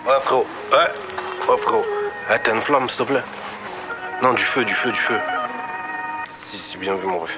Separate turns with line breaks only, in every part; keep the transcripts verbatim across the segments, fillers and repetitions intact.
Ouais, frérot. Ouais. Ouais, frérot. Eh, t'as une flamme, s'il te plaît? Non, du feu, du feu, du feu. Si, si, bien vu, mon ref.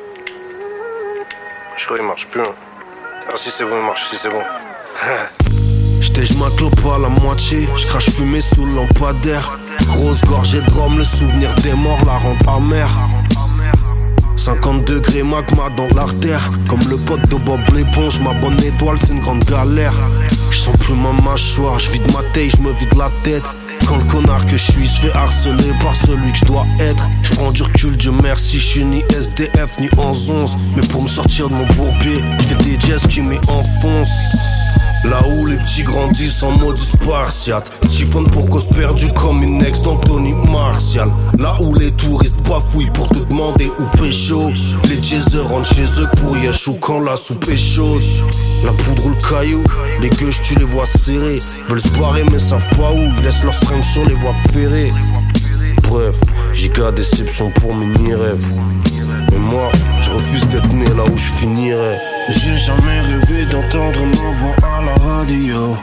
Je crois qu'il marche plus. Hein. Ah, si c'est bon, il marche, si c'est bon.
J't'ai ma clope à la moitié, j'crache fumée sous le lampadaire. Grosse gorgée de rhum, le souvenir des morts la rend amère. cinquante degrés magma dans l'artère. Comme le pote de Bob l'éponge, ma bonne étoile c'est une grande galère. J'sens plus ma mâchoire, j'vide ma taille, j'me vide la tête. Quand le connard que je suis se fait harceler par celui que je dois être. J'prends du recul, Dieu merci, j'suis ni S D F ni onze onze. Mais pour me sortir de mon bourbier, j'fais des jazz qui m'enfoncent. Là où les petits grandissent en mode spartiate, siphonne pour cause perdue comme une ex d'Anthony Martial. Là où les touristes bafouillent pour te demander où pécho, les jazzers rentrent chez eux pour yachou quand la soupe est chaude. La poudre ou le caillou, les gueuches tu les vois serrés, veulent se barrer mais savent pas où, ils laissent leurs string sur les voies ferrées. Bref, giga déception pour mes mi-rêves. Mais moi, je refuse d'être né là où je finirais. J'ai jamais rêvé d'entendre ma voix à la radio.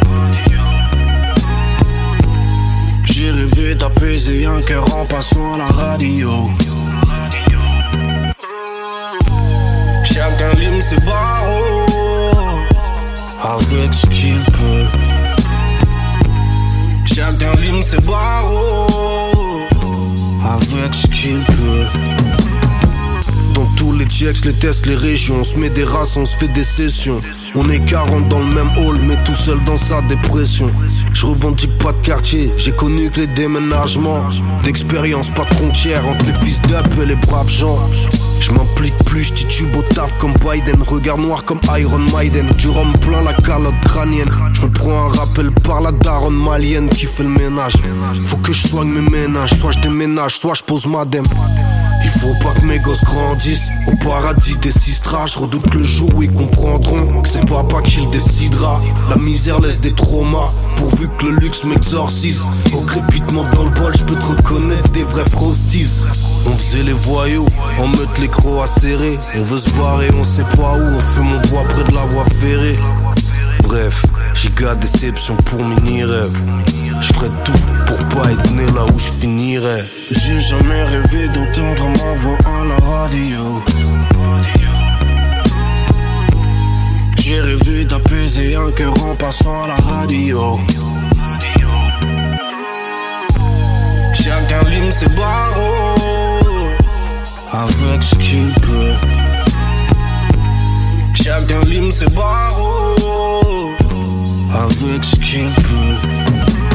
J'ai rêvé d'apaiser un cœur en passant à la radio. Chacun lime ses barreaux avec ce qu'il peut. Chacun lime ses barreaux avec ce qu'il peut. Dans tous les checks, les tests, les régions, on se met des races, on se fait des sessions. On est quarante dans le même hall, mais tout seul dans sa dépression. Je revendique pas de quartier, j'ai connu que les déménagements. D'expérience, pas de frontières entre les fils d'up et les braves gens. Je m'implique plus, je titube au taf comme Biden. Regard noir comme Iron Maiden. Du rhum plein la calotte crânienne. Je me prends un rappel par la daronne malienne qui fait le ménage. Faut que je soigne mes ménages, soit je déménage, soit je pose madame. Il faut pas que mes gosses grandissent au paradis des sistras. Je redoute le jour où ils comprendront que c'est papa qui le décidera. La misère laisse des traumas pourvu que le luxe m'exorcise. Au crépitement dans le bol, je peux te reconnaître des vrais frosties. On faisait les voyous, on meute les crocs acérés. On veut se barrer, on sait pas où, on fume mon bois près de la voie ferrée. Bref, giga déception pour mini-rêve. J'ferais tout pour pas être né là où je finirais. J'ai jamais rêvé d'entendre ma voix à la radio. J'ai rêvé d'apaiser un cœur en passant à la radio. Chacun lime ses barreaux avec ce qu'il peut. Chacun lime ses barreaux avec ce qu'il peut.